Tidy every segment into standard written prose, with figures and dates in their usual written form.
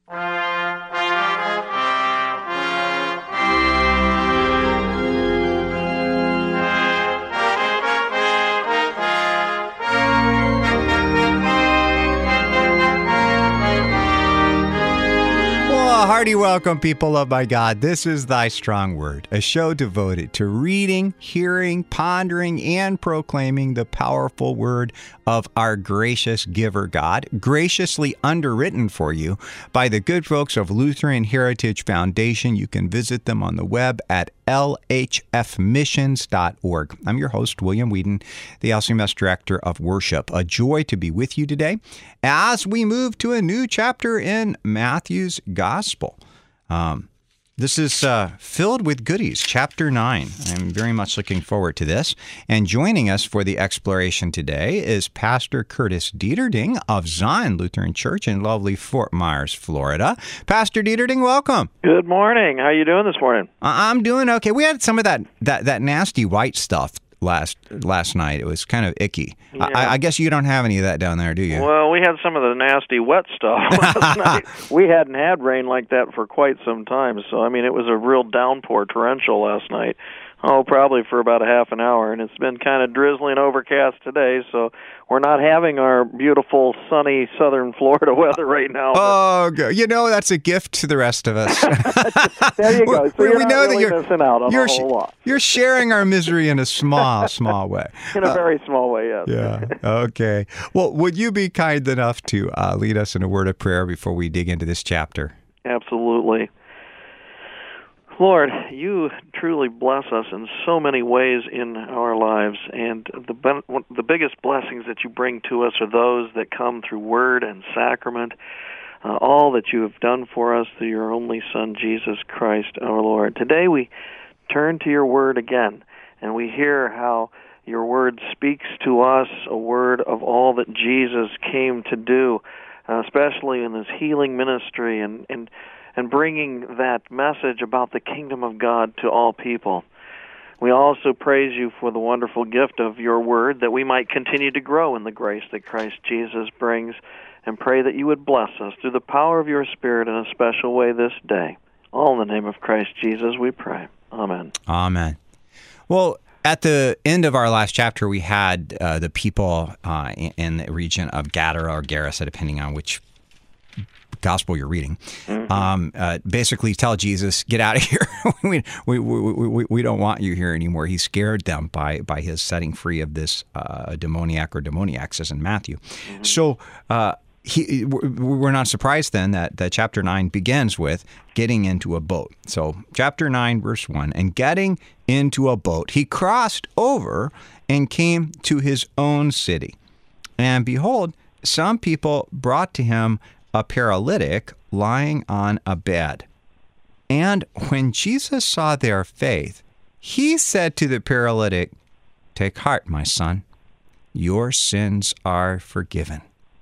Well, a hearty welcome, people of my God. This is Thy Strong Word, a show devoted to reading, hearing, pondering, and proclaiming the powerful word of our gracious giver God, graciously underwritten for you by the good folks of Lutheran Heritage Foundation. You can visit them on the web at lhfmissions.org. I'm your host, William Whedon, the LCMS Director of Worship. A joy to be with you today as we move to a new chapter in Matthew's Gospel. This is filled with goodies, chapter 9. I'm very much looking forward to this. And joining us for the exploration today is Pastor Curtis Dieterding of Zion Lutheran Church in lovely Fort Myers, Florida. Pastor Dieterding, welcome. Good morning. How are you doing this morning? I'm doing okay. We had some of that nasty white stuff last night. It was kind of icky. Yeah. I guess you don't have any of that down there, do you? Well, we had some of the nasty wet stuff last night. We hadn't had rain like that for quite some time, so I mean it was a real downpour, torrential last night. Oh, probably for about a half an hour, and it's been kind of drizzling, overcast today, so we're not having our beautiful, sunny southern Florida weather right now. Oh, good. You know, that's a gift to the rest of us. There you go. So we know that you're missing out on a whole lot. You're sharing our misery in a small way. In a very small way, yes. Yeah, okay. Well, would you be kind enough to lead us in a word of prayer before we dig into this chapter? Absolutely. Lord, you truly bless us in so many ways in our lives, and the biggest blessings that you bring to us are those that come through word and sacrament, all that you have done for us through your only Son, Jesus Christ, our Lord. Today we turn to your word again, and we hear how your word speaks to us, a word of all that Jesus came to do, especially in his healing ministry and bringing that message about the kingdom of God to all people. We also praise you for the wonderful gift of your word, that we might continue to grow in the grace that Christ Jesus brings, and pray that you would bless us through the power of your Spirit in a special way this day. All in the name of Christ Jesus we pray. Amen. Amen. Well, at the end of our last chapter, we had the people in the region of Gadara or Gerasa, depending on which gospel you're reading, basically tell Jesus, get out of here. we don't want you here anymore. He scared them by his setting free of this demoniac or demoniacs, as in Matthew. Mm-hmm. So we're not surprised then that chapter 9 begins with getting into a boat. So chapter 9, verse 1, and getting into a boat, he crossed over and came to his own city. And behold, some people brought to him a paralytic lying on a bed. And when Jesus saw their faith, he said to the paralytic, "Take heart, my son, your sins are forgiven."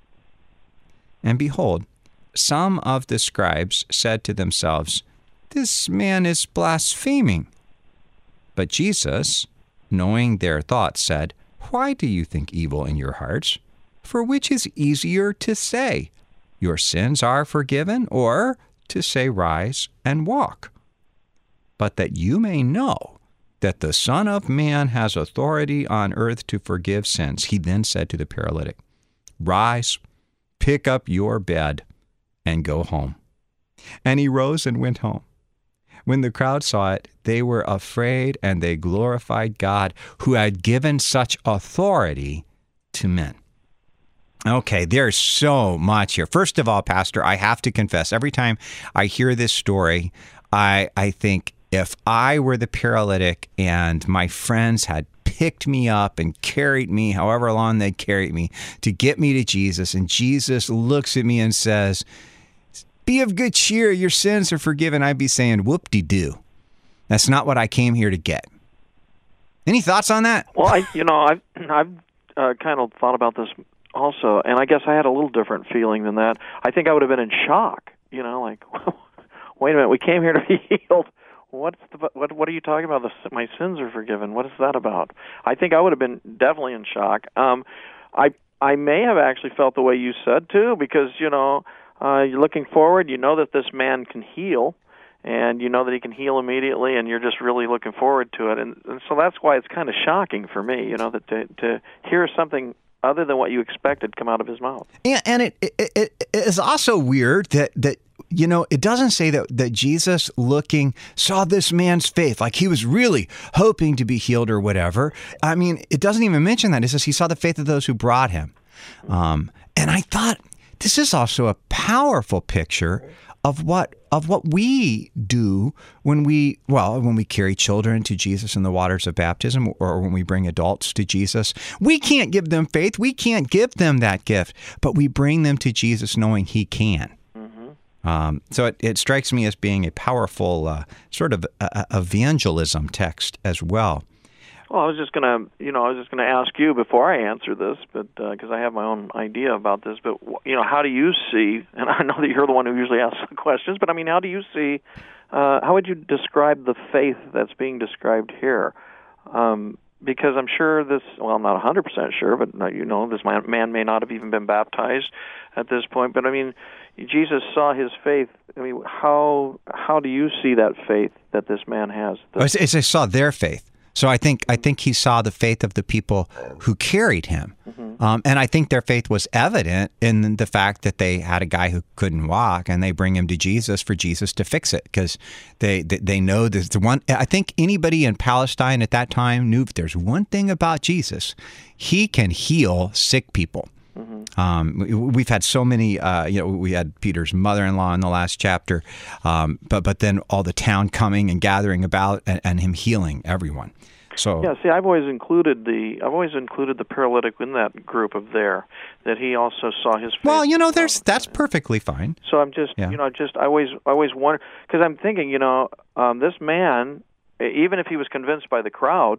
And behold, some of the scribes said to themselves, "This man is blaspheming." But Jesus, knowing their thoughts, said, "Why do you think evil in your hearts? For which is easier to say, 'Your sins are forgiven,' or to say, 'Rise and walk'? But that you may know that the Son of Man has authority on earth to forgive sins," he then said to the paralytic, "Rise, pick up your bed, and go home." And he rose and went home. When the crowd saw it, they were afraid, and they glorified God, who had given such authority to men. Okay, there's so much here. First of all, Pastor, I have to confess, every time I hear this story, I think if I were the paralytic and my friends had picked me up and carried me, however long they carried me, to get me to Jesus, and Jesus looks at me and says, "Be of good cheer, your sins are forgiven," I'd be saying, whoop-de-doo. That's not what I came here to get. Any thoughts on that? Well, I've kind of thought about this also, and I guess I had a little different feeling than that. I think I would have been in shock, like, wait a minute, we came here to be healed. What are you talking about? My sins are forgiven. What is that about? I think I would have been definitely in shock. I may have actually felt the way you said too, because you're looking forward. You know that this man can heal, and you know that he can heal immediately, and you're just really looking forward to it. And so that's why it's kind of shocking for me, that to hear something other than what you expected come out of his mouth. And it is also weird that it doesn't say that Jesus saw this man's faith, like he was really hoping to be healed or whatever. I mean, it doesn't even mention that. It says he saw the faith of those who brought him. And I thought this is also a powerful picture of what we do when we carry children to Jesus in the waters of baptism, or when we bring adults to Jesus. We can't give them faith. We can't give them that gift, but we bring them to Jesus knowing he can. So it strikes me as being a powerful sort of evangelism text as well. Well, I was just gonna ask you before I answer this, but because I have my own idea about this. But how do you see? And I know that you're the one who usually asks the questions. But I mean, how do you see? How would you describe the faith that's being described here? Because I'm sure I'm not 100% sure, but this man may not have even been baptized at this point. But I mean, Jesus saw his faith. I mean, how do you see that faith that this man has? I saw their faith. So I think he saw the faith of the people who carried him. And I think their faith was evident in the fact that they had a guy who couldn't walk, and they bring him to Jesus for Jesus to fix it, because they know there's the one. I think anybody in Palestine at that time knew if there's one thing about Jesus, he can heal sick people. We've had so many, we had Peter's mother-in-law in the last chapter, but then all the town coming and gathering about and him healing everyone. So yeah, see, I've always included the paralytic in that group of that he also saw his faith. Well, that's perfectly fine. So I'm just, I always wonder, because I'm thinking, this man, even if he was convinced by the crowd,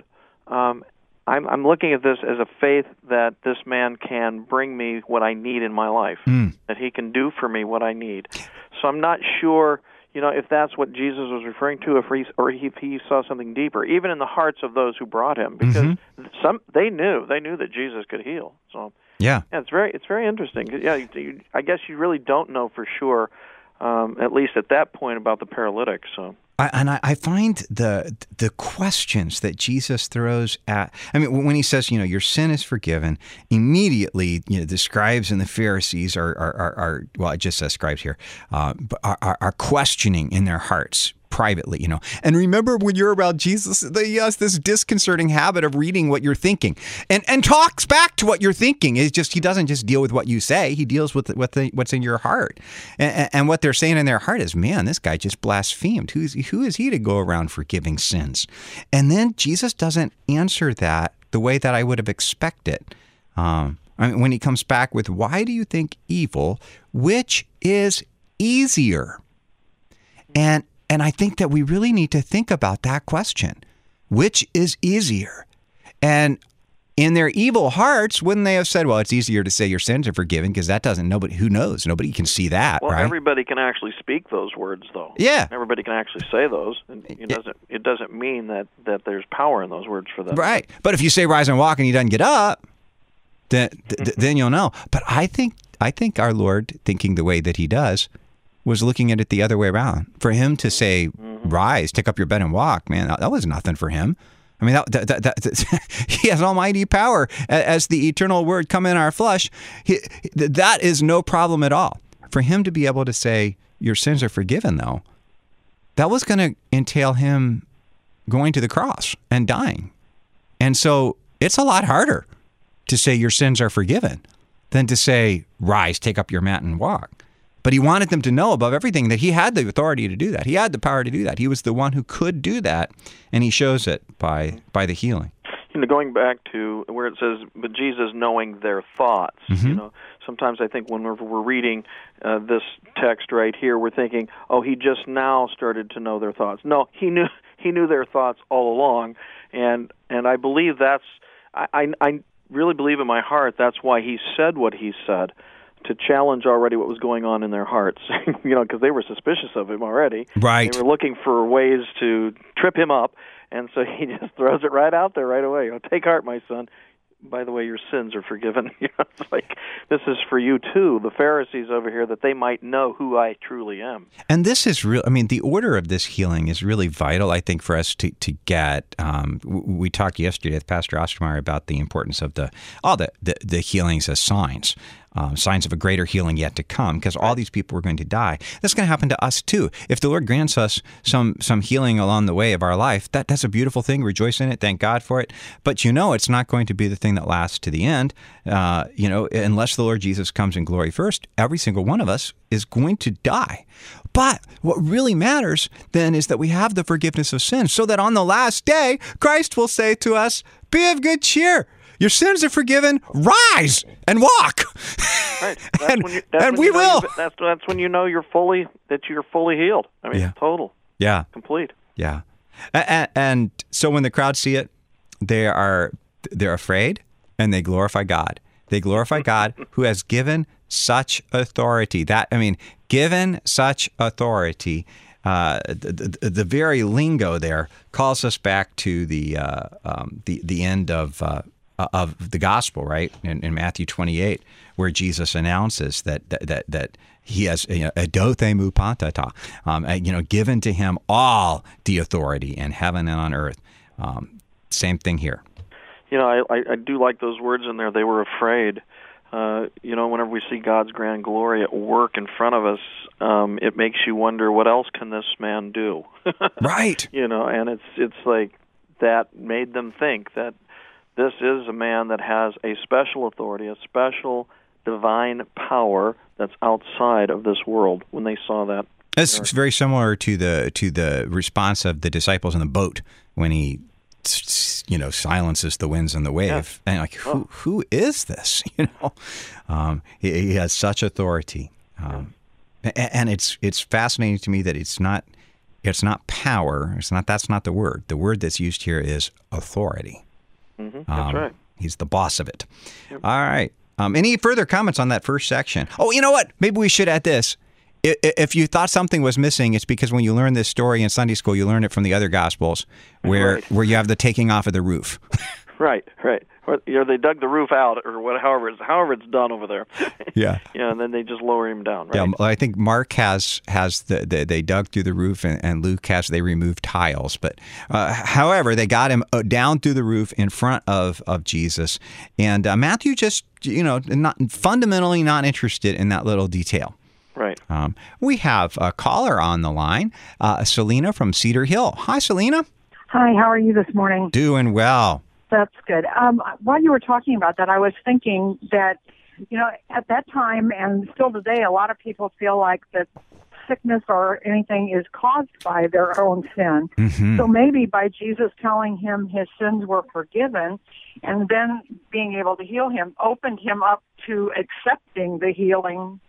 I'm looking at this as a faith that this man can bring me what I need in my life, that he can do for me what I need. So I'm not sure, if that's what Jesus was referring to, if he saw something deeper, even in the hearts of those who brought him, because they knew that Jesus could heal. So yeah, it's very interesting. Yeah, I guess you really don't know for sure, at least at that point, about the paralytic. So. I find the questions that Jesus throws at, I mean, when he says, your sin is forgiven, immediately, the scribes and the Pharisees are well, it just says scribes here, are questioning in their hearts privately, And remember, when you're around Jesus, he has this disconcerting habit of reading what you're thinking and talks back to what you're thinking. It's just, he doesn't just deal with what you say. He deals with what's in your heart. And what they're saying in their heart is, man, this guy just blasphemed. Who is he to go around forgiving sins? And then Jesus doesn't answer that the way that I would have expected. When he comes back with, why do you think evil? Which is easier? And I think that we really need to think about that question. Which is easier? And in their evil hearts, wouldn't they have said, well, it's easier to say your sins are forgiven, because who knows? Nobody can see that, well, right? Everybody can actually speak those words, though. Yeah. Everybody can actually say those. And it doesn't mean that there's power in those words for them. Right. But if you say rise and walk and he doesn't get up, then you'll know. But I think our Lord, thinking the way that he does, was looking at it the other way around. For him to say, rise, take up your bed and walk, man, that was nothing for him. I mean, he has almighty power as the eternal word come in our flesh. That is no problem at all. For him to be able to say, your sins are forgiven, though, that was going to entail him going to the cross and dying. And so it's a lot harder to say your sins are forgiven than to say, rise, take up your mat and walk. But he wanted them to know above everything that he had the authority to do that. He had the power to do that. He was the one who could do that, and he shows it by the healing. Going back to where it says, but Jesus knowing their thoughts, sometimes I think when we're reading this text right here, we're thinking, oh, he just now started to know their thoughts. No, he knew their thoughts all along, and I believe I really believe in my heart that's why he said what he said, to challenge already what was going on in their hearts, because they were suspicious of him already. Right. They were looking for ways to trip him up, and so he just throws it right out there right away. Take heart, my son. by the way, your sins are forgiven. It's like, this is for you too, the Pharisees over here, that they might know who I truly am. And this is real. I mean, the order of this healing is really vital, I think, for us to get. We talked yesterday with Pastor Ostermeyer about the importance of the healings as signs. Signs of a greater healing yet to come, because all these people were going to die. That's going to happen to us too. If the Lord grants us some healing along the way of our life, that's a beautiful thing. Rejoice in it. Thank God for it. But it's not going to be the thing that lasts to the end. Unless the Lord Jesus comes in glory first, every single one of us is going to die. But what really matters then is that we have the forgiveness of sins, so that on the last day, Christ will say to us, "Be of good cheer. Your sins are forgiven. Rise and walk." Right. We will. That's when you know you're fully healed. I mean, total. Yeah. Complete. Yeah. And so when the crowd see it, they're afraid and they glorify God. They glorify God who has given such authority. Given such authority. The very lingo there calls us back to the end of the gospel, right? In Matthew 28, where Jesus announces that he has edothemu pantata, given to him all the authority in heaven and on earth. Same thing here. I do like those words in there. They were afraid. Whenever we see God's grand glory at work in front of us, it makes you wonder, what else can this man do? Right. And it's like that made them think that this is a man that has a special authority, a special divine power that's outside of this world. When they saw that, it's very similar to the response of the disciples in the boat when he silences the winds and the wave. Yeah. And who is this? He has such authority. And it's fascinating to me that it's not power. That's not the word. The word that's used here is authority. Mm-hmm. That's right. He's the boss of it. Yep. All right. Any further comments on that first section? Oh, you know what? Maybe we should add this. If you thought something was missing, it's because when you learn this story in Sunday school, you learn it from the other Gospels, where you have the taking off of the roof. Right. Or, they dug the roof out, or however it's done over there. Yeah. And then they just lower him down. Right. Yeah. I think Mark has they dug through the roof, and Luke has they removed tiles. But however, they got him down through the roof in front of Jesus, and Matthew just fundamentally not interested in that little detail. Right. We have a caller on the line, Selena from Cedar Hill. Hi, Selena. Hi, how are you this morning? Doing well. That's good. While you were talking about that, I was thinking that, at that time and still today, a lot of people feel like that sickness or anything is caused by their own sin. Mm-hmm. So maybe by Jesus telling him his sins were forgiven and then being able to heal him opened him up to accepting the healing,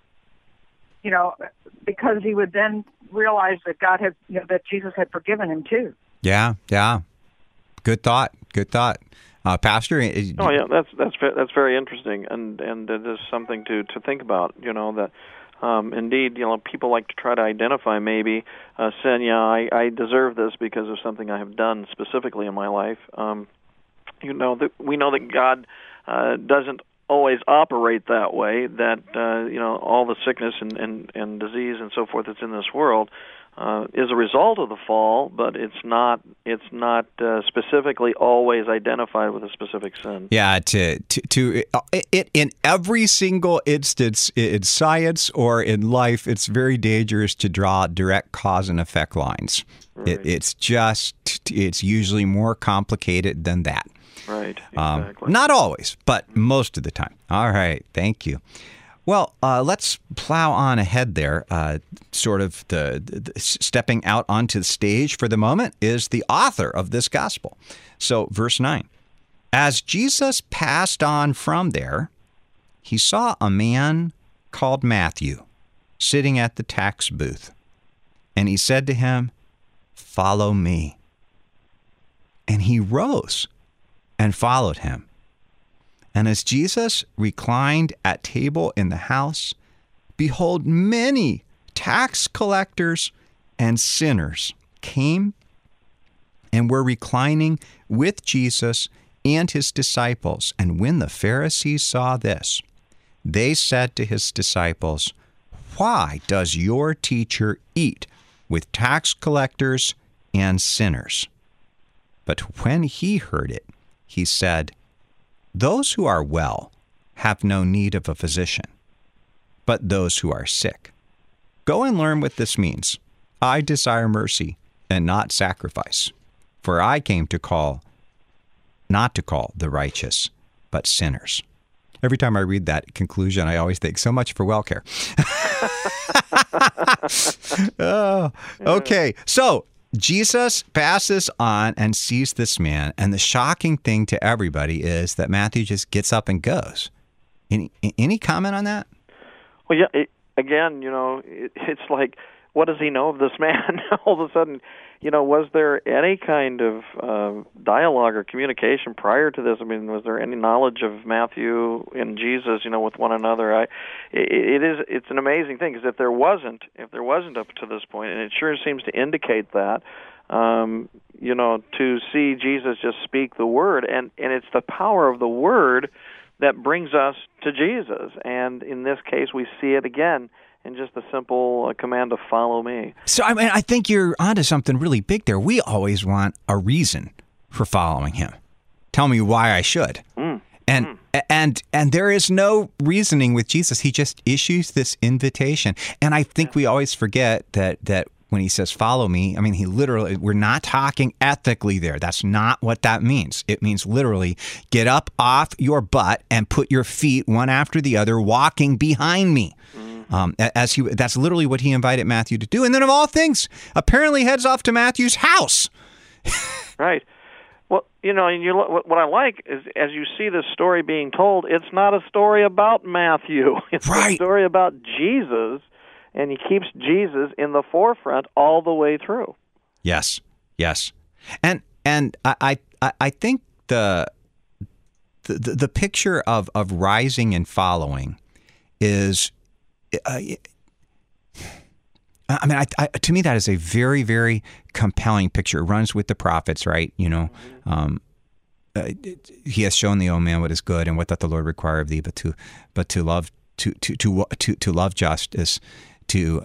because he would then realize that God had, that Jesus had forgiven him too. Yeah. Good thought. Pastor. Oh yeah, that's very interesting, and it is something to think about. That indeed, people like to try to identify maybe sin. Yeah, I deserve this because of something I have done specifically in my life. We know that God doesn't always operate that way. That all the sickness and disease and so forth that's in this world is a result of the fall, but it's not specifically always identified with a specific sin. Yeah, to it in every single instance in science or in life, it's very dangerous to draw direct cause and effect lines. Right. It's usually more complicated than that. Right. Exactly. Not always, but most of the time. All right. Thank you. Well, let's plow on ahead there. Sort of the stepping out onto the stage for the moment is the author of this gospel. So, verse 9. As Jesus passed on from there, he saw a man called Matthew sitting at the tax booth. And he said to him, "Follow me." And he rose and followed him. And as Jesus reclined at table in the house, behold, many tax collectors and sinners came and were reclining with Jesus and his disciples. And when the Pharisees saw this, they said to his disciples, "Why does your teacher eat with tax collectors and sinners?" But when he heard it, he said, "Those who are well have no need of a physician, but those who are sick. Go and learn what this means. I desire mercy and not sacrifice, for I came not to call the righteous, but sinners." Every time I read that conclusion, I always think, so much for WellCare. Oh, okay, so Jesus passes on and sees this man, and the shocking thing to everybody is that Matthew just gets up and goes. Any comment on that? Well, yeah. Again, it's like, what does he know of this man? All of a sudden, was there any kind of dialogue or communication prior to this? I mean, was there any knowledge of Matthew and Jesus, with one another? It's an amazing thing, because if there wasn't up to this point, and it sure seems to indicate that, to see Jesus just speak the word, and it's the power of the word that brings us to Jesus. And in this case, we see it again in just the simple command to follow me. So, I mean, I think you're onto something really big there. We always want a reason for following him. Tell me why I should. And there is no reasoning with Jesus. He just issues this invitation. And I think we always forget that when he says, "Follow me," I mean, he literally, we're not talking ethically there. That's not what that means. It means literally, get up off your butt and put your feet one after the other, walking behind me. That's literally what he invited Matthew to do. And then of all things, apparently heads off to Matthew's house. Right. Well, what I like is, as you see this story being told, it's not a story about Matthew. It's a story about Jesus. And he keeps Jesus in the forefront all the way through. Yes, and I think the picture of rising and following is, to me that is a very, very compelling picture. It runs with the prophets, right? He has shown thee, O man, what is good, and what doth the Lord require of thee, but to love justice, to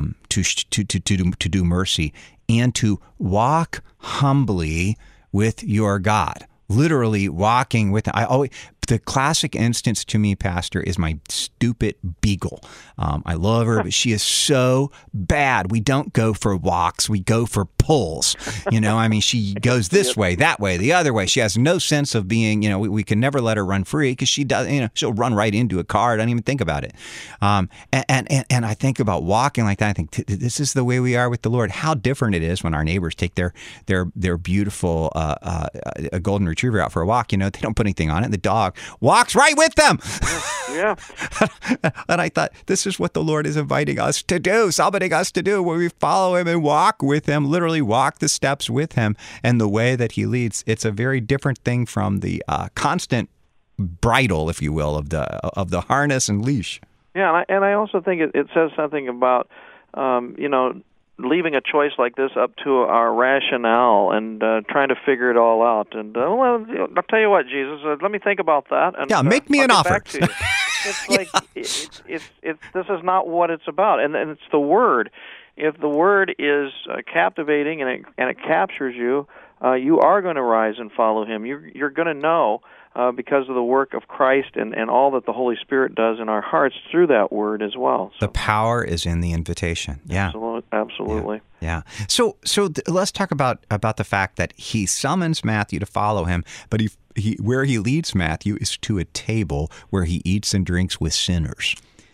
do mercy, and to walk humbly with your God. Literally walking with. The classic instance to me, Pastor, is my stupid beagle. I love her, but she is so bad. We don't go for walks; we go for pulls. She goes this way, that way, the other way. She has no sense of being. We can never let her run free, because she does. She'll run right into a car. Don't even think about it. And I think about walking like that. I think this is the way we are with the Lord. How different it is when our neighbors take their beautiful a golden retriever out for a walk. They don't put anything on it. The dog walks right with them. Yeah. And I thought, this is what the Lord is inviting us to do, summoning us to do, where we follow him and walk with him, literally walk the steps with him and the way that he leads. It's a very different thing from the constant bridle, if you will, of the harness and leash. Yeah, and I also think it says something about, leaving a choice like this up to our rationale and trying to figure it all out. And I'll tell you what, Jesus, let me think about that. And, make me an offer. It's like this is not what it's about, and it's the Word. If the Word is captivating and it captures you, you are going to rise and follow him. You're going to know. Because of the work of Christ and all that the Holy Spirit does in our hearts through that word as well. So, the power is in the invitation. Yeah, absolutely. Yeah. So let's talk about the fact that he summons Matthew to follow him, but he where he leads Matthew is to a table where he eats and drinks with sinners.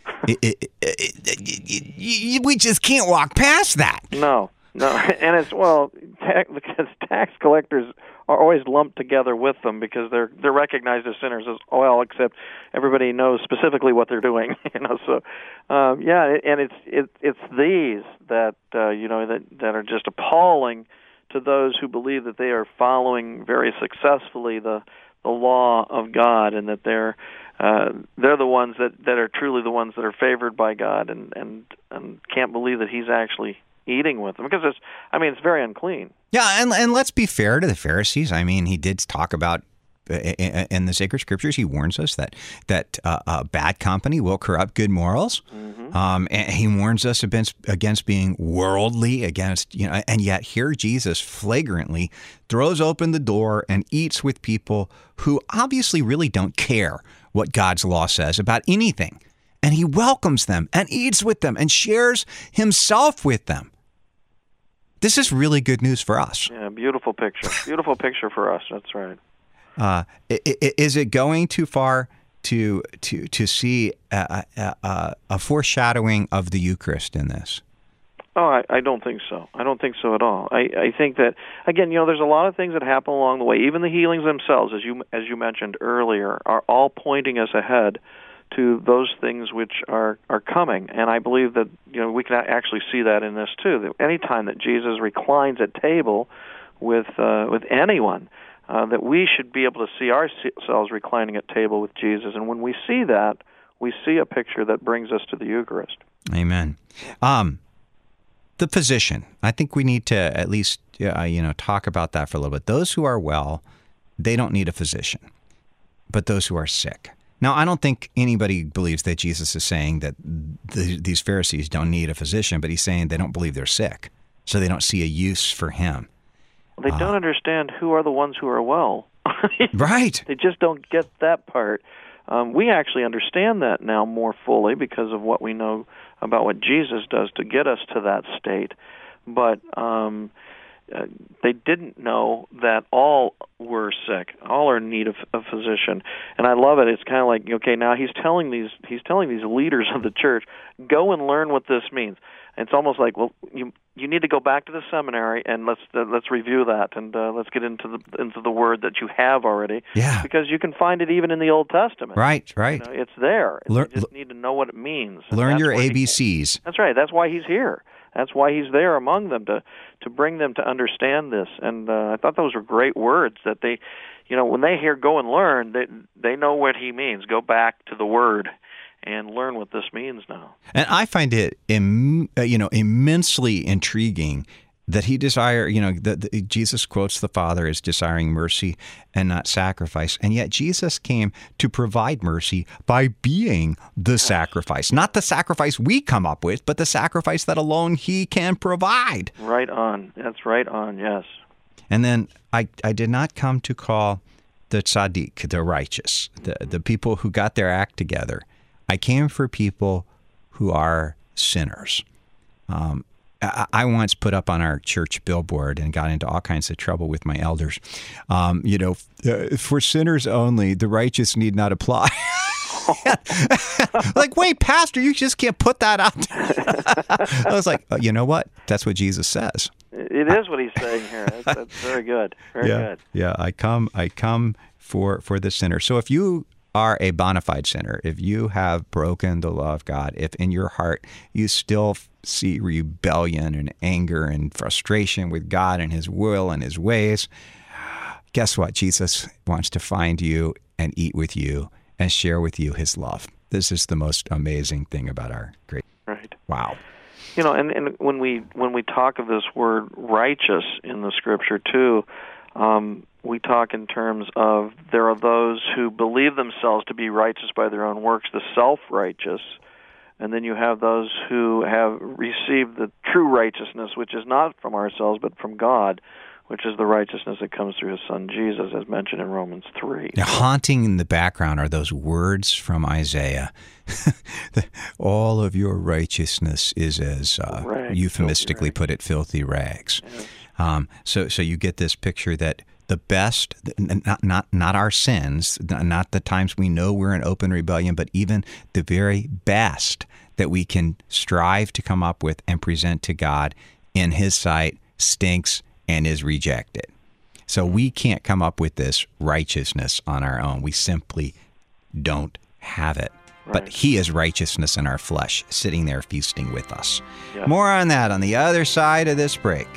We just can't walk past that. No, and it's because tax collectors are always lumped together with them because they're recognized as sinners as well, except everybody knows specifically what they're doing. So and it's these that that are just appalling to those who believe that they are following very successfully the law of God, and that they're the ones that are truly the ones that are favored by God, and can't believe that he's actually eating with them, because it's very unclean. Yeah, and let's be fair to the Pharisees. I mean, he did talk about in the sacred scriptures, he warns us that bad company will corrupt good morals. And he warns us against being worldly, and yet here Jesus flagrantly throws open the door and eats with people who obviously really don't care what God's law says about anything. And he welcomes them and eats with them and shares himself with them. This is really good news for us. Yeah, beautiful picture. Beautiful picture for us. That's right. Is it going too far to see a foreshadowing of the Eucharist in this? Oh, I don't think so. I don't think so at all. I think that, again, there's a lot of things that happen along the way. Even the healings themselves, as you mentioned earlier, are all pointing us ahead to those things which are coming. And I believe that we can actually see that in this too. That any time that Jesus reclines at table with anyone, that we should be able to see ourselves reclining at table with Jesus. And when we see that, we see a picture that brings us to the Eucharist. Amen. The physician. I think we need to at least talk about that for a little bit. Those who are well, they don't need a physician, but those who are sick. Now, I don't think anybody believes that Jesus is saying that these Pharisees don't need a physician, but he's saying they don't believe they're sick, so they don't see a use for him. They don't understand who are the ones who are well. Right. They just don't get that part. We actually understand that now more fully because of what we know about what Jesus does to get us to that state. But they didn't know that all were sick, all are in need of a physician. And I love it. It's kind of like, okay, now he's telling these leaders of the church, go and learn what this means. And it's almost like, well, you need to go back to the seminary and let's review that and let's get into the word that you have already. Yeah. Because you can find it even in the Old Testament. Right. It's there. You just need to know what it means. Learn your ABCs. That's right. That's why he's here. That's why he's there among them to bring them to understand this. And I thought those were great words that they, when they hear go and learn, they know what he means. Go back to the word and learn what this means now. And I find it, immensely intriguing that he Jesus quotes the Father as desiring mercy and not sacrifice. And yet Jesus came to provide mercy by being the sacrifice. Not the sacrifice we come up with, but the sacrifice that alone he can provide. Right on. That's right on, yes. And then I did not come to call the tzaddik, the righteous, the people who got their act together. I came for people who are sinners. I once put up on our church billboard and got into all kinds of trouble with my elders. For sinners only, the righteous need not apply. Like, wait, Pastor, you just can't put that out there. I was like, you know what? That's what Jesus says. It is what he's saying here. That's very good. Very good. Yeah, I come for the sinner. So if you are a bona fide sinner, if you have broken the law of God, if in your heart you still see rebellion and anger and frustration with God and his will and his ways, guess what? Jesus wants to find you and eat with you and share with you his love. This is the most amazing thing about our great. Right. Wow. And when we talk of this word righteous in the scripture too, we talk in terms of there are those who believe themselves to be righteous by their own works, the self-righteous, and then you have those who have received the true righteousness, which is not from ourselves but from God, which is the righteousness that comes through his Son Jesus, as mentioned in Romans 3. Now, haunting in the background are those words from Isaiah. All of your righteousness is as, euphemistically put it, filthy rags. Yes. So you get this picture that the best, not our sins, not the times we know we're in open rebellion, but even the very best that we can strive to come up with and present to God in his sight stinks and is rejected. So we can't come up with this righteousness on our own. We simply don't have it. Right. But he is righteousness in our flesh, sitting there feasting with us. Yeah. More on that on the other side of this break.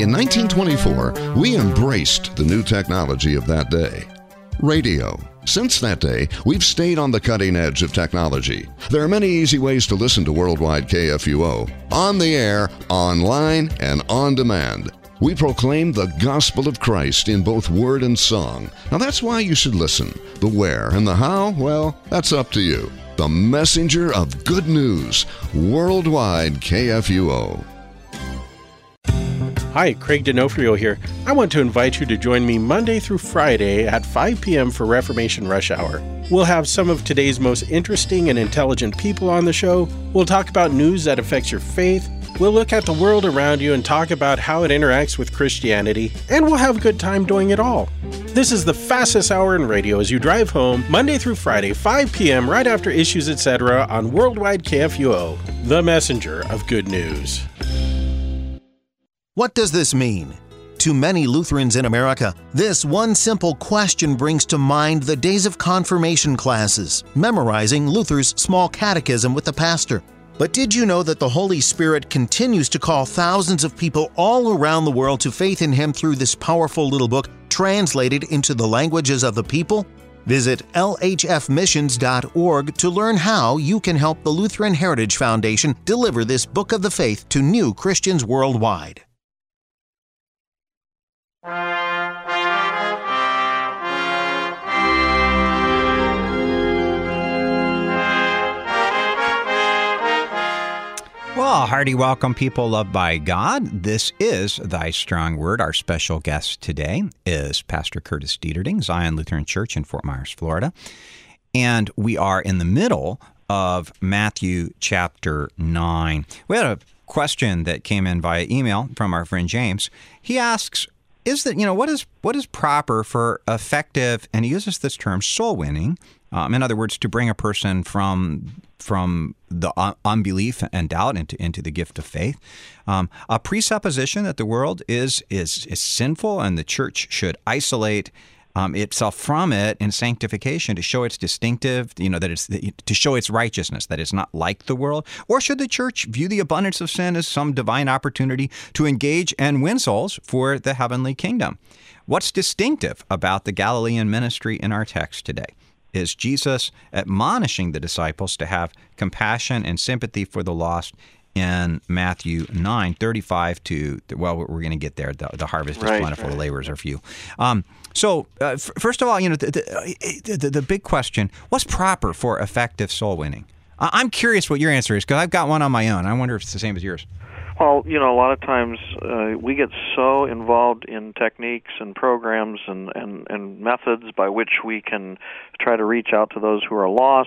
In 1924, we embraced the new technology of that day. Radio. Since that day, we've stayed on the cutting edge of technology. There are many easy ways to listen to Worldwide KFUO. On the air, online, and on demand. We proclaim the gospel of Christ in both word and song. Now that's why you should listen. The where and the how, well, that's up to you. The messenger of good news. Worldwide KFUO. Hi, Craig D'Onofrio here. I want to invite you to join me Monday through Friday at 5 p.m. for Reformation Rush Hour. We'll have some of today's most interesting and intelligent people on the show. We'll talk about news that affects your faith. We'll look at the world around you and talk about how it interacts with Christianity. And we'll have a good time doing it all. This is the fastest hour in radio as you drive home, Monday through Friday, 5 p.m. right after Issues Etc. on Worldwide KFUO, the messenger of good news. What does this mean? To many Lutherans in America, this one simple question brings to mind the days of confirmation classes, memorizing Luther's small catechism with the pastor. But did you know that the Holy Spirit continues to call thousands of people all around the world to faith in Him through this powerful little book translated into the languages of the people? Visit lhfmissions.org to learn how you can help the Lutheran Heritage Foundation deliver this book of the faith to new Christians worldwide. Well, hearty welcome, people loved by God. This is Thy Strong Word. Our special guest today is Pastor Curtis Dieterding, Zion Lutheran Church in Fort Myers, Florida. And we are in the middle of Matthew chapter 9. We had a question that came in via email from our friend James. He asks, what is proper for effective, and he uses this term, soul winning, in other words, to bring a person from the unbelief and doubt into the gift of faith. A presupposition that the world is sinful and the church should isolate itself from it in sanctification to show its distinctive, that it's to show its righteousness, that it's not like the world. Or should the church view the abundance of sin as some divine opportunity to engage and win souls for the heavenly kingdom? What's distinctive about the Galilean ministry in our text today? Is Jesus admonishing the disciples to have compassion and sympathy for the lost in Matthew 9:35 to, well, we're going to get there. The harvest is plentiful, the laborers are few. So first of all, the big question, what's proper for effective soul winning? I'm curious what your answer is, because I've got one on my own. I wonder if it's the same as yours. Well, a lot of times we get so involved in techniques and programs and methods by which we can try to reach out to those who are lost.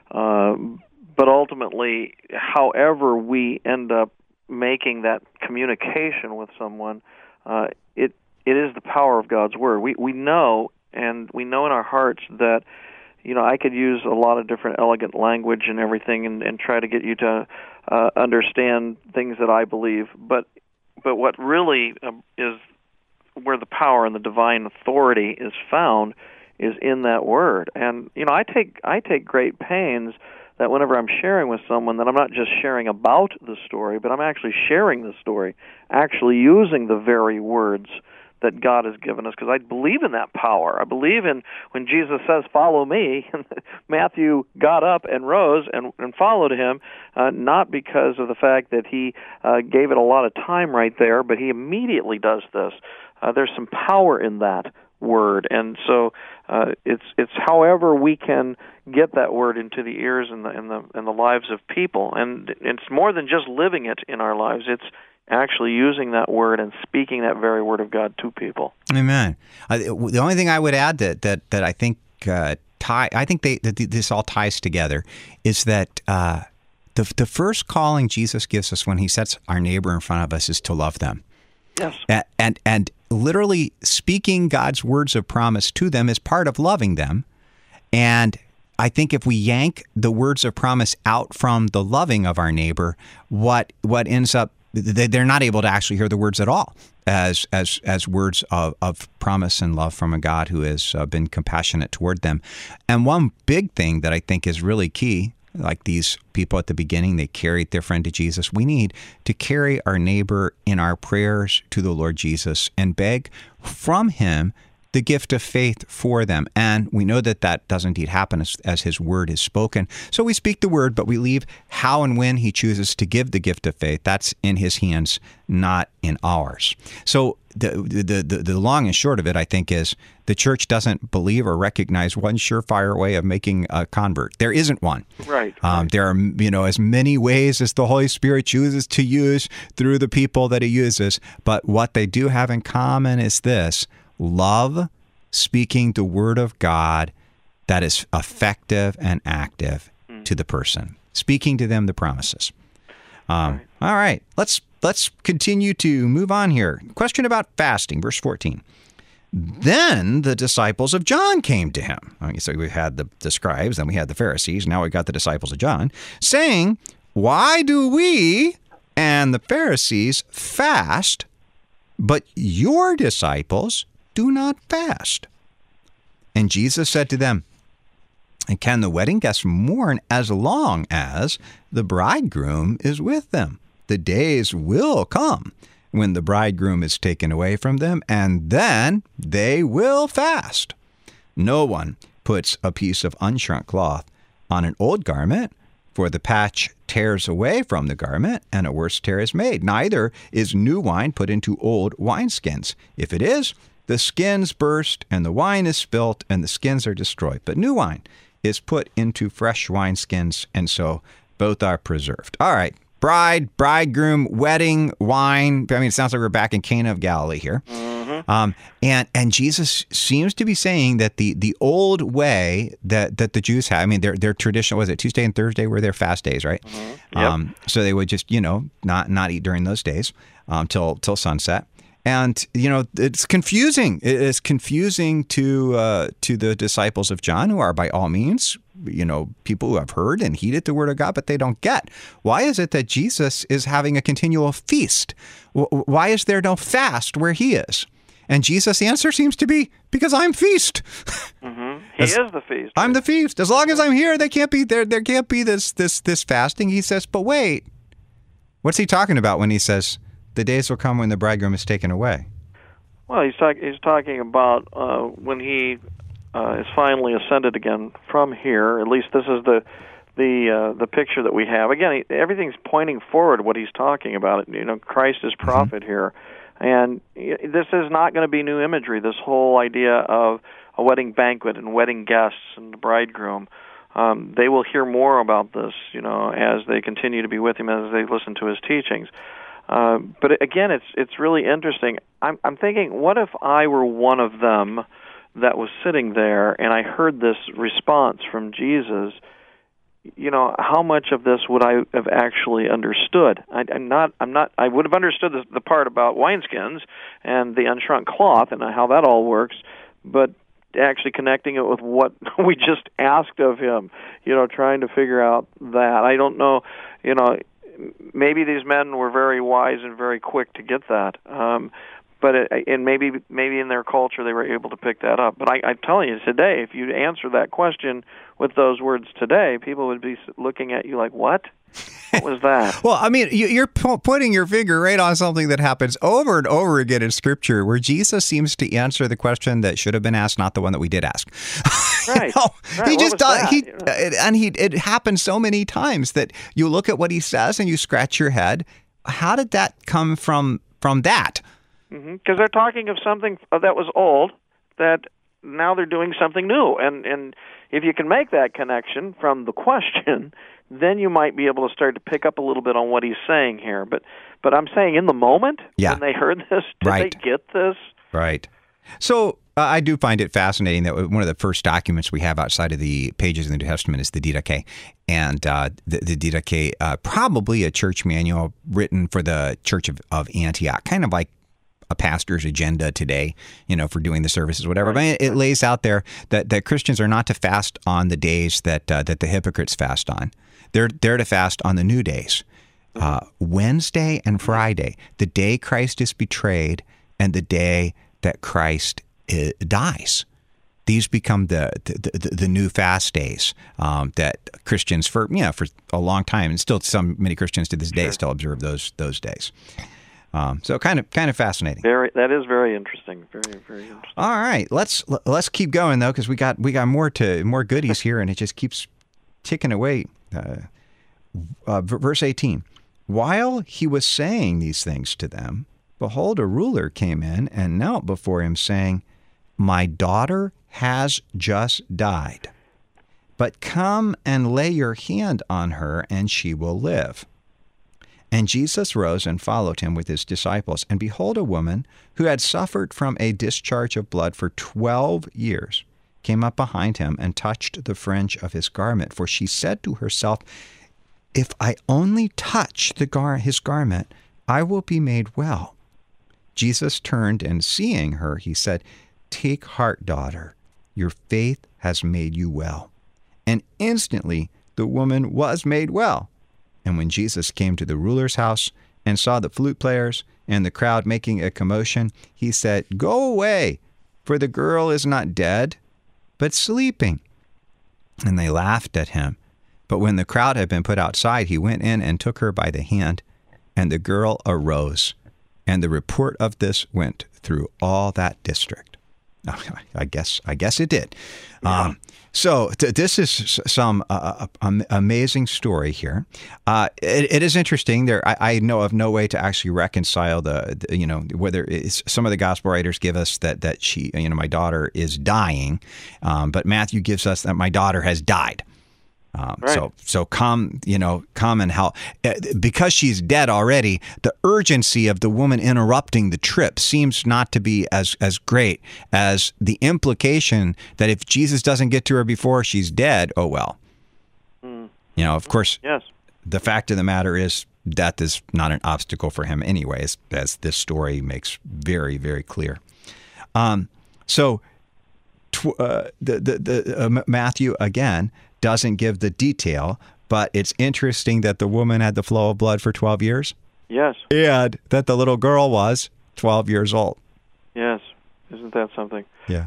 But ultimately, however we end up making that communication with someone, it is the power of God's Word. We know, and we know in our hearts that, I could use a lot of different elegant language and everything and try to get you to understand things that I believe. But what really is where the power and the divine authority is found is in that Word. And, I take great pains that whenever I'm sharing with someone, that I'm not just sharing about the story, but I'm actually sharing the story, actually using the very words that God has given us, because I believe in that power. I believe in when Jesus says, "Follow me," Matthew got up and rose and followed him, not because of the fact that he gave it a lot of time right there, but he immediately does this. There's some power in that word, and so it's however we can get that word into the ears and the lives of people, and it's more than just living it in our lives. It's actually using that word and speaking that very word of God to people. Amen. The only thing I would add that I think this all ties together is that the first calling Jesus gives us when He sets our neighbor in front of us is to love them. Yes. And literally speaking God's words of promise to them is part of loving them. And I think if we yank the words of promise out from the loving of our neighbor, what ends up, they're not able to actually hear the words at all as words of promise and love from a God who has been compassionate toward them. And one big thing that I think is really key, like these people at the beginning, they carried their friend to Jesus. We need to carry our neighbor in our prayers to the Lord Jesus and beg from him the gift of faith for them. And we know that that does indeed happen as his word is spoken. So we speak the word, but we leave how and when he chooses to give the gift of faith. That's in his hands, not in ours. So the long and short of it, I think, is the church doesn't believe or recognize one surefire way of making a convert. There isn't one. Right. There are, as many ways as the Holy Spirit chooses to use through the people that he uses. But what they do have in common is this: love, speaking the word of God that is effective and active to the person, speaking to them the promises. All right, let's continue to move on here. Question about fasting, verse 14. Then the disciples of John came to him. So we had the scribes, then we had the Pharisees, now we got the disciples of John, saying, "Why do we and the Pharisees fast, but your disciples do not fast?" And Jesus said to them, "And can the wedding guests mourn as long as the bridegroom is with them? The days will come when the bridegroom is taken away from them, and then they will fast. No one puts a piece of unshrunk cloth on an old garment, for the patch tears away from the garment, and a worse tear is made. Neither is new wine put into old wineskins. If it is, the skins burst, and the wine is spilt, and the skins are destroyed. But new wine is put into fresh wineskins, and so both are preserved." All right. Bride, bridegroom, wedding, wine. I mean, it sounds like we're back in Cana of Galilee here. Mm-hmm. And Jesus seems to be saying that the old way that the Jews had, I mean, their traditional, was it Tuesday and Thursday were their fast days, right? Mm-hmm. Yep. So they would just, not eat during those days till sunset. And, it's confusing. It is confusing to the disciples of John, who are by all means, people who have heard and heeded the word of God, but they don't get. Why is it that Jesus is having a continual feast? Why is there no fast where he is? And Jesus' answer seems to be, because I'm feast. Mm-hmm. He is the feast. I'm the feast. As long as I'm here, there can't be this fasting. He says, but wait, what's he talking about when he says, the days will come when the bridegroom is taken away? Well, he's talking about when he is finally ascended again from here. At least this is the picture that we have. Again, everything's pointing forward. What he's talking about, Christ is prophet here, and this is not going to be new imagery. This whole idea of a wedding banquet and wedding guests and the bridegroom. They will hear more about this, as they continue to be with him, as they listen to his teachings. But again, it's really interesting. I'm thinking, what if I were one of them that was sitting there and I heard this response from Jesus? How much of this would I have actually understood? I would have understood the part about wineskins and the unshrunk cloth and how that all works, but actually connecting it with what we just asked of him, trying to figure out that. I don't know, maybe these men were very wise and very quick to get that, and maybe in their culture they were able to pick that up. But I'm telling you, today, if you answer that question with those words today, people would be looking at you like, what? What was that? Well, I mean, you're putting your finger right on something that happens over and over again in Scripture, where Jesus seems to answer the question that should have been asked, not the one that we did ask. Right. He just does. It happens so many times that you look at what he says and you scratch your head. How did that come from that? Because they're talking of something that was old, that now they're doing something new, and if you can make that connection from the question, then you might be able to start to pick up a little bit on what he's saying here. But I'm saying in the moment, when they heard this, did they get this? Right. So I do find it fascinating that one of the first documents we have outside of the pages in the New Testament is the Didache. And the Didache, probably a church manual written for the Church of Antioch, kind of like a pastor's agenda today, for doing the services, whatever. Right. But it lays out there that Christians are not to fast on the days that the hypocrites fast on. They're to fast on the new days, Wednesday and Friday, the day Christ is betrayed and the day that Christ dies. these become the new fast days that Christians for a long time, and still many Christians to this day still observe those days. So kind of fascinating. That is very interesting. Very, very interesting. All right, let's keep going though, because we got more goodies here, and it just keeps ticking away. Verse 18. While he was saying these things to them, behold, a ruler came in and knelt before him, saying, "My daughter has just died, but come and lay your hand on her, and she will live." And Jesus rose and followed him with his disciples. And behold, a woman who had suffered from a discharge of blood for 12 years came up behind him and touched the fringe of his garment. For she said to herself, "If I only touch his garment, I will be made well." Jesus turned, and seeing her, he said, "Take heart, daughter, your faith has made you well." And instantly the woman was made well. And when Jesus came to the ruler's house and saw the flute players and the crowd making a commotion, he said, "Go away, for the girl is not dead, but sleeping." And they laughed at him. But when the crowd had been put outside, he went in and took her by the hand, and the girl arose. And the report of this went through all that district. I guess it did. Yeah. So this is some amazing story here. It is interesting. I know of no way to actually reconcile whether it's, some of the gospel writers give us that she, my daughter is dying, but Matthew gives us that my daughter has died. Right. So come and help. Because she's dead already, the urgency of the woman interrupting the trip seems not to be as great as the implication that if Jesus doesn't get to her before she's dead, oh well. Of course, yes. The fact of the matter is death is not an obstacle for him anyways, as this story makes very, very clear. Matthew, again, doesn't give the detail, but it's interesting that the woman had the flow of blood for 12 years. Yes. And that the little girl was 12 years old. Yes. Isn't that something? Yeah.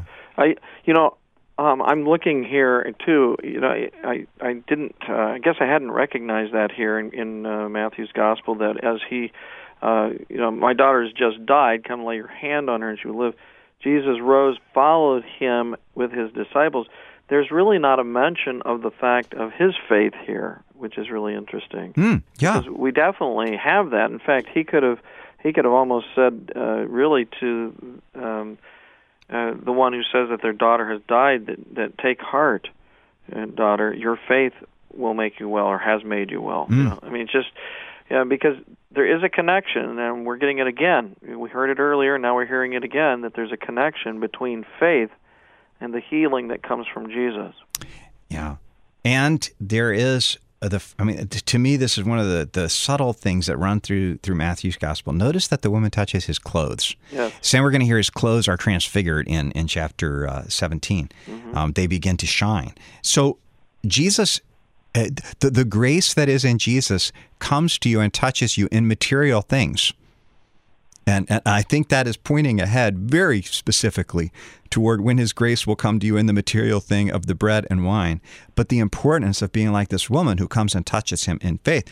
I'm looking here too. I didn't. I guess I hadn't recognized that here in Matthew's gospel, that as he, my daughter has just died. Come lay your hand on her and she will live. Jesus rose, followed him with his disciples. There's really not a mention of the fact of his faith here, which is really interesting. Yeah, because we definitely have that. In fact, he could have almost said, really to the one who says that their daughter has died, that take heart, daughter, your faith will make you well, or has made you well. Because there is a connection, and we're getting it again. We heard it earlier, now we're hearing it again, that there's a connection between faith and the healing that comes from Jesus. Yeah. And there is, to me, this is one of the subtle things that run through Matthew's gospel. Notice that the woman touches his clothes. Yes. Same, we're going to hear his clothes are transfigured in chapter 17. Mm-hmm. They begin to shine. So Jesus, the grace that is in Jesus comes to you and touches you in material things. And I think that is pointing ahead very specifically toward when his grace will come to you in the material thing of the bread and wine. But the importance of being like this woman who comes and touches him in faith.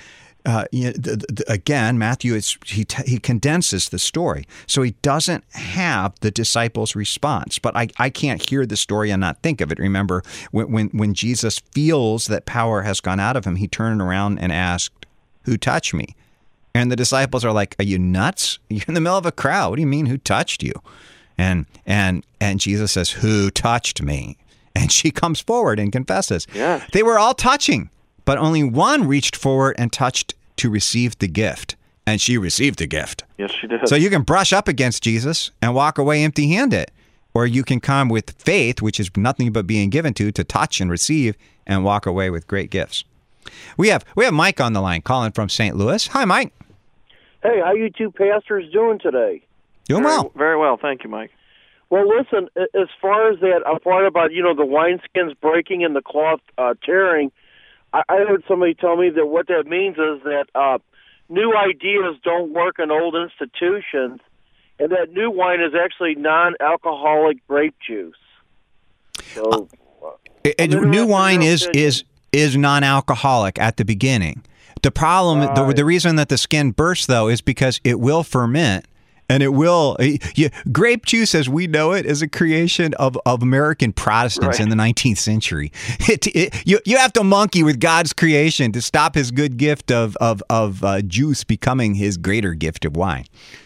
Again, Matthew, he condenses the story. So he doesn't have the disciples' response. But I can't hear the story and not think of it. Remember, when Jesus feels that power has gone out of him, he turned around and asked, "Who touched me?" And the disciples are like, "Are you nuts? You're in the middle of a crowd. What do you mean, who touched you?" And Jesus says, "Who touched me?" And she comes forward and confesses. Yeah. They were all touching, but only one reached forward and touched to receive the gift. And she received the gift. Yes, she did. So you can brush up against Jesus and walk away empty-handed. Or you can come with faith, which is nothing but being given to touch and receive, and walk away with great gifts. We have Mike on the line calling from St. Louis. Hi, Mike. Hey, how you two pastors doing today? Doing well. Very well, thank you, Mike. Well, listen, as far as that part about, the wineskins breaking and the cloth tearing, I heard somebody tell me that what that means is that new ideas don't work in old institutions, and that new wine is actually non-alcoholic grape juice. So, New wine is non-alcoholic at the beginning. The problem, the reason that the skin bursts, though, is because it will ferment. And it will. Grape juice, as we know it, is a creation of American Protestants in the 19th century. You have to monkey with God's creation to stop His good gift of juice becoming His greater gift of wine.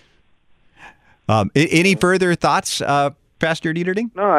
Any further thoughts, Pastor Dieterding? No,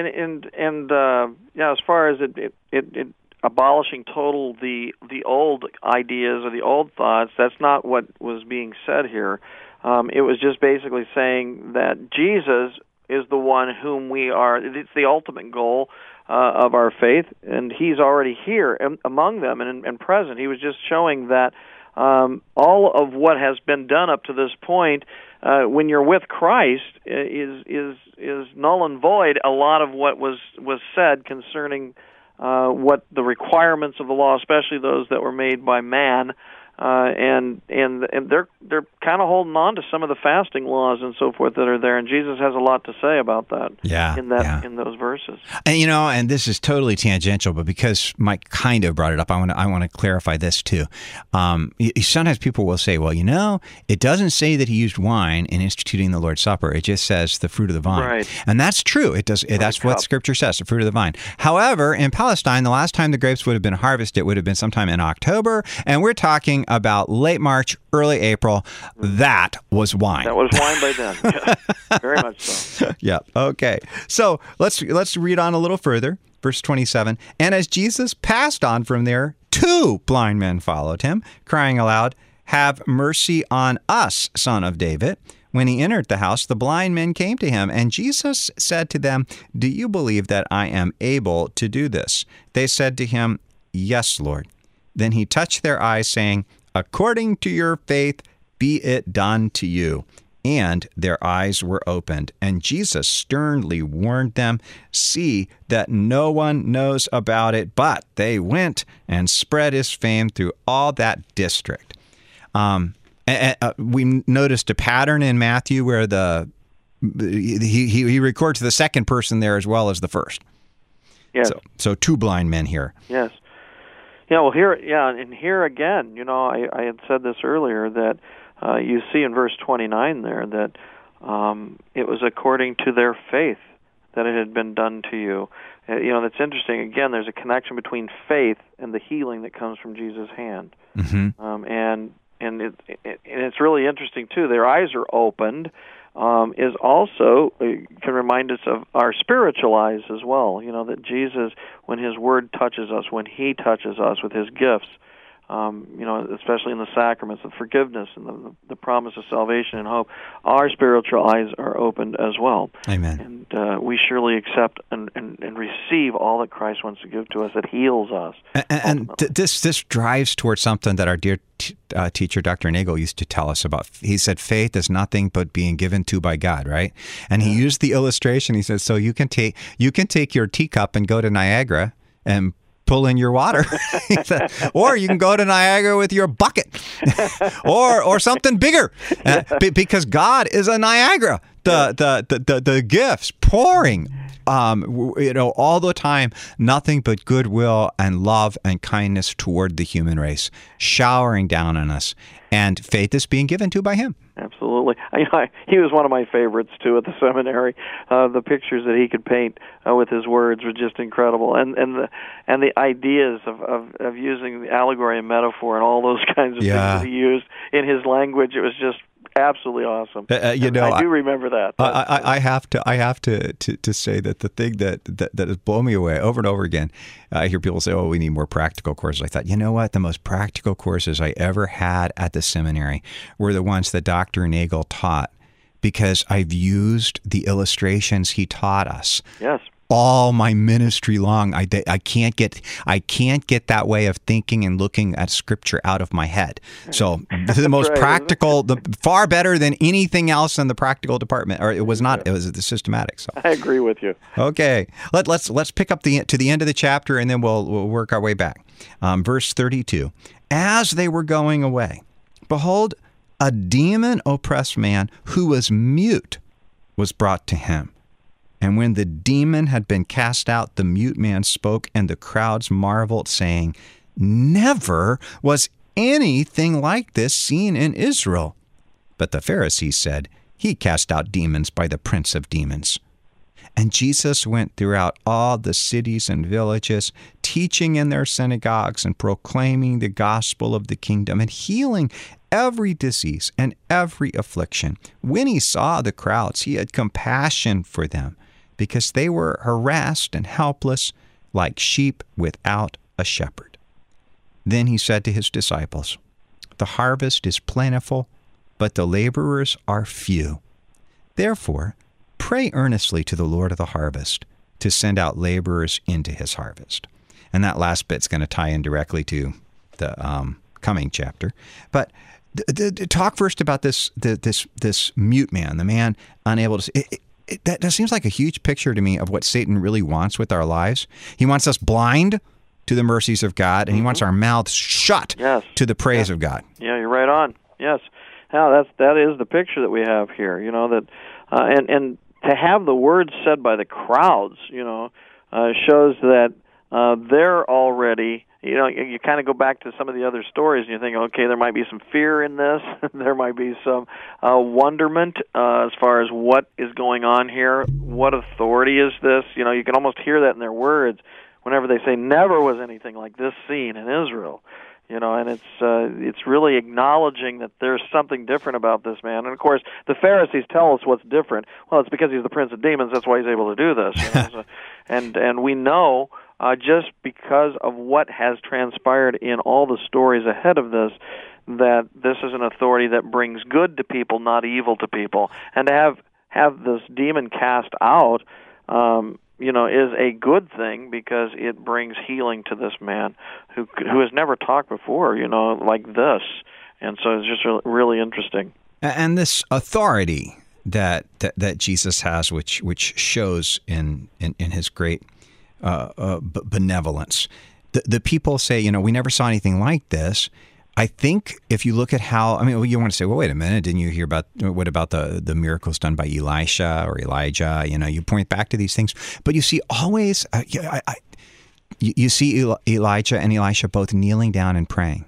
as far as it abolishing total the old ideas or the old thoughts, that's not what was being said here. It was just basically saying that Jesus is the one whom we are. It's the ultimate goal of our faith, and He's already here among them and present. He was just showing that all of what has been done up to this point, when you're with Christ, is null and void. A lot of what was said concerning what the requirements of the law, especially those that were made by man. And they're kind of holding on to some of the fasting laws and so forth that are there, and Jesus has a lot to say about that. In those verses. And and this is totally tangential, but because Mike kind of brought it up, I want to clarify this too. Sometimes people will say, well, it doesn't say that He used wine in instituting the Lord's Supper. It just says the fruit of the vine, right? And that's true. It does. That's what Scripture says, the fruit of the vine. However, in Palestine, the last time the grapes would have been harvested would have been sometime in October, and we're talking about late March, early April. That was wine. That was wine by then. Yeah, very much so. Yeah. Okay. So let's read on a little further. Verse 27. And as Jesus passed on from there, 2 blind men followed Him, crying aloud, "Have mercy on us, Son of David." When He entered the house, the blind men came to Him, and Jesus said to them, "Do you believe that I am able to do this?" They said to Him, "Yes, Lord." Then He touched their eyes, saying, "According to your faith, be it done to you." And their eyes were opened. And Jesus sternly warned them, "See that no one knows about it." But they went and spread His fame through all that district. We noticed a pattern in Matthew where he records the second person there as well as the first. Yes. So 2 blind men here. Yes. Yeah, well, here again, I had said this earlier that you see in verse 29 there that it was according to their faith that it had been done to you. That's interesting. Again, there's a connection between faith and the healing that comes from Jesus' hand. Mm-hmm. And it's really interesting too. Their eyes are opened. Is also can remind us of our spiritual eyes as well. That Jesus, when His Word touches us, when He touches us with His gifts, especially in the sacraments of forgiveness and the promise of salvation and hope, our spiritual eyes are opened as well. Amen. And we surely accept and receive all that Christ wants to give to us that heals us. And this drives towards something that our dear teacher, Dr. Nagel, used to tell us about. He said, faith is nothing but being given to by God, right? And he used the illustration. He says, so you can take your teacup and go to Niagara and pull in your water. Or you can go to Niagara with your bucket or something bigger, because God is a Niagara. The gifts pouring, all the time, nothing but goodwill and love and kindness toward the human race, showering down on us, and faith is being given to by Him. Absolutely. He was one of my favorites, too, at the seminary. The pictures that he could paint with his words were just incredible. And the ideas of using the allegory and metaphor and all those kinds of things that he used in his language, it was just absolutely awesome. I do remember that. I have to say that the thing that has blown me away over and over again, I hear people say, we need more practical courses. I thought, you know what? The most practical courses I ever had at the seminary were the ones that Dr. Nagel taught, because I've used the illustrations he taught us. Yes. All my ministry long. I can't get that way of thinking and looking at Scripture out of my head. So this is the most practical, far better than anything else in the practical department. Or it was not. It was the systematic. So I agree with you. Okay, let's pick up to the end of the chapter, and then we'll work our way back. Verse 32. As they were going away, behold, a demon-oppressed man who was mute was brought to him. And when the demon had been cast out, the mute man spoke, and the crowds marveled, saying, Never was anything like this seen in Israel. But the Pharisees said, He cast out demons by the prince of demons. And Jesus went throughout all the cities and villages, teaching in their synagogues and proclaiming the gospel of the kingdom and healing every disease and every affliction. When he saw the crowds, he had compassion for them, because they were harassed and helpless, like sheep without a shepherd. Then he said to his disciples, The harvest is plentiful, but the laborers are few. Therefore, pray earnestly to the Lord of the harvest to send out laborers into his harvest. And that last bit's going to tie in directly to the coming chapter. But talk first about this mute man, the man unable to see. That seems like a huge picture to me of what Satan really wants with our lives. He wants us blind to the mercies of God, and he wants our mouths shut to the praise of God. Yeah, you're right on. Yes. Now that is the picture that we have here. You know that, and to have the words said by the crowds, shows that they're already. You kind of go back to some of the other stories, and you think, okay, there might be some fear in this. There might be some wonderment as far as what is going on here. What authority is this? You can almost hear that in their words whenever they say, "Never was anything like this seen in Israel." And it's really acknowledging that there's something different about this man. And of course, the Pharisees tell us what's different. Well, it's because he's the prince of demons. That's why he's able to do this. And we know. Just because of what has transpired in all the stories ahead of this, that this is an authority that brings good to people, not evil to people. And to have this demon cast out, is a good thing, because it brings healing to this man who has never talked before, like this. And so it's just really interesting. And this authority that Jesus has, which shows in his great benevolence. The people say, we never saw anything like this. I think if you look at how, you want to say, well, wait a minute, didn't you hear about, what about the miracles done by Elisha or Elijah? You point back to these things, but you see always, you see Elijah and Elisha both kneeling down and praying,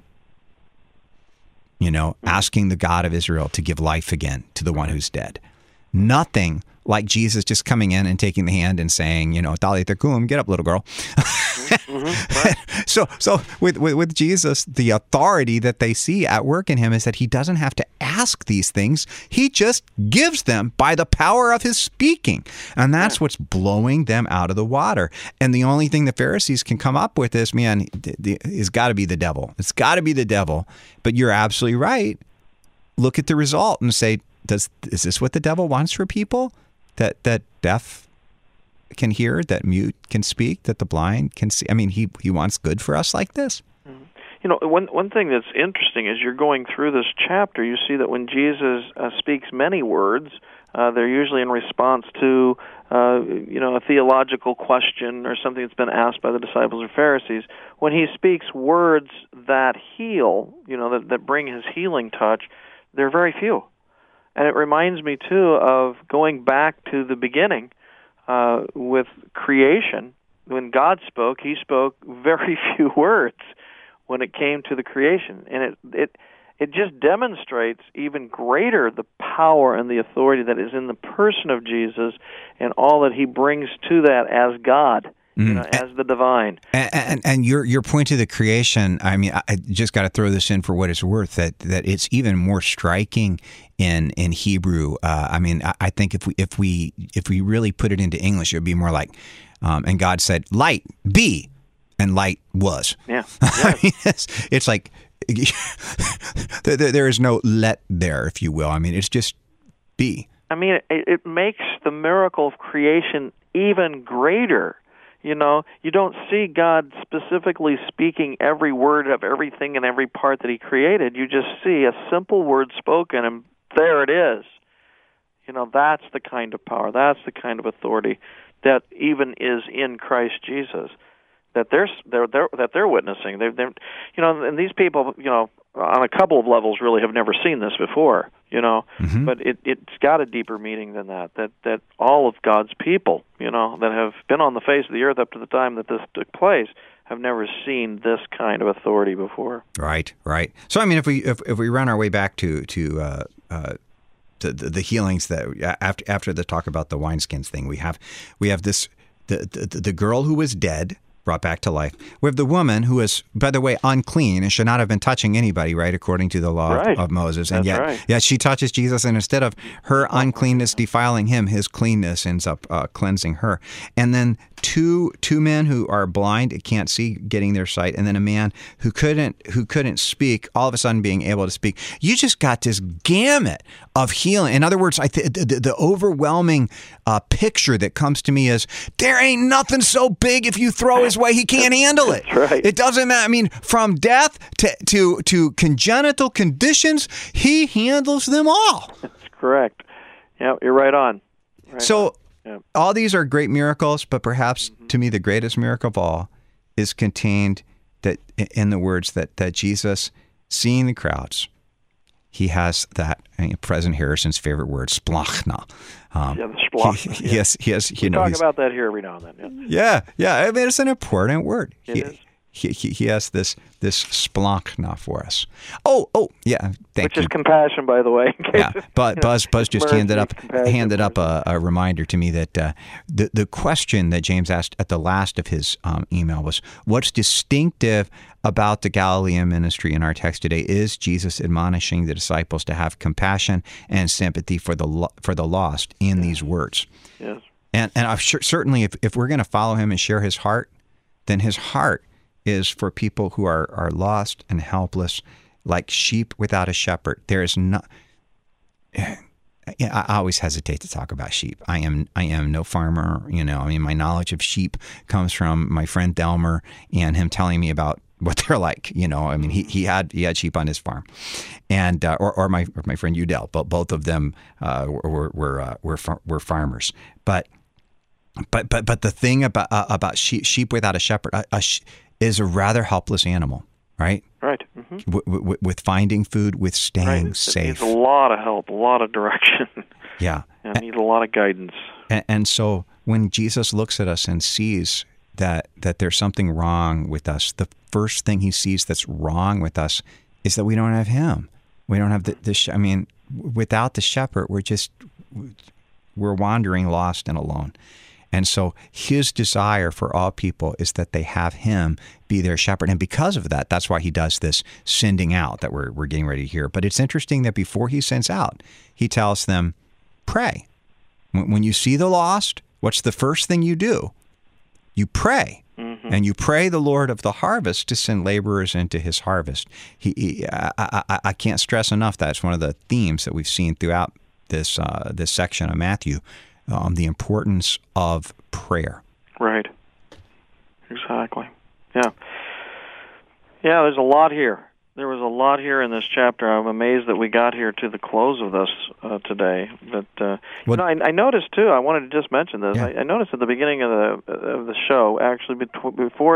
asking the God of Israel to give life again to the one who's dead. Nothing like Jesus just coming in and taking the hand and saying, Talitha Kum, get up, little girl. Right. So with Jesus, the authority that they see at work in him is that he doesn't have to ask these things. He just gives them by the power of his speaking. And that's what's blowing them out of the water. And the only thing the Pharisees can come up with is, it's got to be the devil. It's got to be the devil. But you're absolutely right. Look at the result and say, is this what the devil wants for people? That deaf can hear, that mute can speak, that the blind can see. He wants good for us like this. One thing that's interesting is you're going through this chapter, you see that when Jesus speaks many words, they're usually in response to a theological question or something that's been asked by the disciples or Pharisees. When he speaks words that heal, that bring his healing touch, they're very few. And it reminds me, too, of going back to the beginning with creation. When God spoke, he spoke very few words when it came to the creation. And it just demonstrates even greater the power and the authority that is in the person of Jesus and all that he brings to that as God. As the divine. And your point to the creation, I just got to throw this in for what it's worth, that it's even more striking in Hebrew. I think if we really put it into English, it would be more like, and God said, light be, and light was. Yeah. It's like, there is no let there, if you will. It's just be. It makes the miracle of creation even greater. You don't see God specifically speaking every word of everything in every part that he created. You just see a simple word spoken, and there it is. That's the kind of power, that's the kind of authority that even is in Christ Jesus, that they're witnessing. And these people, on a couple of levels, really have never seen this before. Mm-hmm. But it's got a deeper meaning than that. That all of God's people, that have been on the face of the earth up to the time that this took place, have never seen this kind of authority before. Right. So, I mean, if we run our way back to the healings that after the talk about the wineskins thing, we have this the girl who was dead brought back to life. We have the woman who is, by the way, unclean and should not have been touching anybody, right, according to the law of Moses. And yet she touches Jesus, and instead of her uncleanness defiling him, his cleanness ends up cleansing her. And then two men who are blind, can't see, getting their sight, and then a man who couldn't speak, all of a sudden being able to speak. You just got this gamut of healing. In other words, the overwhelming picture that comes to me is there ain't nothing so big if you throw his way, he can't handle it. That's right. It doesn't matter. I mean, from death to congenital conditions, he handles them all. That's correct. Yeah, you're right on. All these are great miracles, but perhaps to me the greatest miracle of all is contained in the words that Jesus, seeing the crowds, he has that, President Harrison's favorite word, splachna. The splachna. He has. We talk about that here every now and then. Yeah. I mean, it's an important word. It is. He has this splachna for us. Oh, yeah. Thank you. Which is compassion, by the way. Yeah, but Buzz just handed up a reminder to me that the question that James asked at the last of his email was, what's distinctive about the Galilean ministry in our text today? Is Jesus admonishing the disciples to have compassion and sympathy for the lost in these words? Yes. And I'm sure, certainly if we're going to follow him and share his heart, then his heart is for people who are lost and helpless, like sheep without a shepherd. There is no. I always hesitate to talk about sheep. I am no farmer. I mean, my knowledge of sheep comes from my friend Delmer and him telling me about what they're like. I mean, he had sheep on his farm, and or my friend Udell. But both of them were farmers. But the thing about sheep without a shepherd is a rather helpless animal, right? Right. Mm-hmm. With finding food, with staying safe. It needs a lot of help, a lot of direction. Yeah. It needs a lot of guidance. And so when Jesus looks at us and sees that there's something wrong with us, the first thing he sees that's wrong with us is that we don't have him. We don't have I mean, without the shepherd, we're wandering, lost, and alone. And so his desire for all people is that they have him be their shepherd. And because of that, that's why he does this sending out that we're getting ready to hear. But it's interesting that before he sends out, he tells them, pray. When you see the lost, what's the first thing you do? You pray. Mm-hmm. And you pray the Lord of the harvest to send laborers into his harvest. I can't stress enough that's one of the themes that we've seen throughout this section of Matthew. The importance of prayer. Right. Exactly. Yeah. Yeah, there's a lot here. There was a lot here in this chapter. I'm amazed that we got here to the close of this today. But I noticed too. I wanted to just mention this. Yeah. I noticed at the beginning of the show, actually before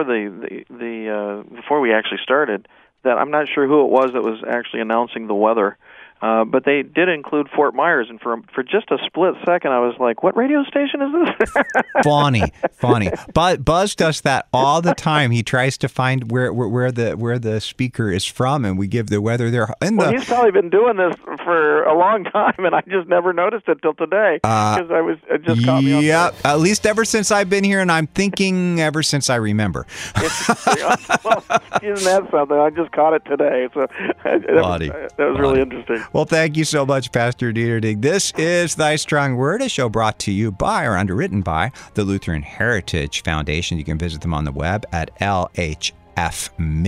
before we actually started, that I'm not sure who it was that was actually announcing the weather. But they did include Fort Myers, and for just a split second, I was like, "What radio station is this?" Funny. But Buzz does that all the time. He tries to find where the speaker is from, and we give the weather there. He's probably been doing this for a long time, and I just never noticed it till today because it just caught me. Yeah, at least ever since I've been here, and I'm thinking ever since I remember. Well, isn't that something? I just caught it today, so that was really interesting. Well, thank you so much, Pastor Dieterdig. This is Thy Strong Word, a show brought to you by or underwritten by the Lutheran Heritage Foundation. You can visit them on the web at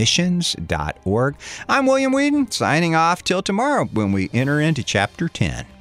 lhfmissions.org. I'm William Whedon, signing off till tomorrow when we enter into Chapter 10.